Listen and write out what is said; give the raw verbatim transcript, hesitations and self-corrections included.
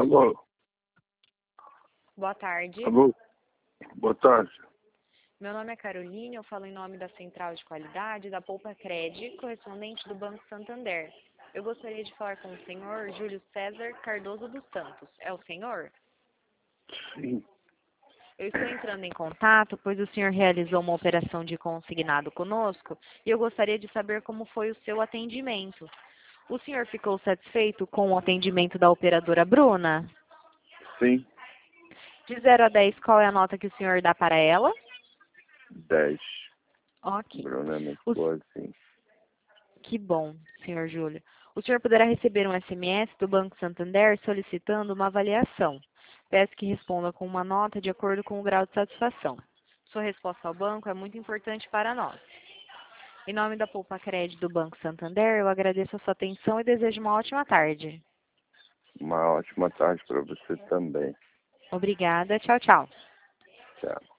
Alô? Boa tarde. Alô? Boa tarde. Meu nome é Caroline, eu falo em nome da Central de Qualidade da Poupa Cred, correspondente do Banco Santander. Eu gostaria de falar com o senhor Júlio César Cardoso dos Santos. É o senhor? Sim. Eu estou entrando em contato, pois o senhor realizou uma operação de consignado conosco e eu gostaria de saber como foi o seu atendimento. O senhor ficou satisfeito com o atendimento da operadora Bruna? Sim. De zero a dez, qual é a nota que o senhor dá para ela? dez. Ok. Bruna é muito O- boa, sim. Que bom, senhor Júlio. O senhor poderá receber um S M S do Banco Santander solicitando uma avaliação. Peço que responda com uma nota de acordo com o grau de satisfação. Sua resposta ao banco é muito importante para nós. Em nome da Poupa Cred do Banco Santander, eu agradeço a sua atenção e desejo uma ótima tarde. Uma ótima tarde para você também. Obrigada. Tchau, tchau. Tchau.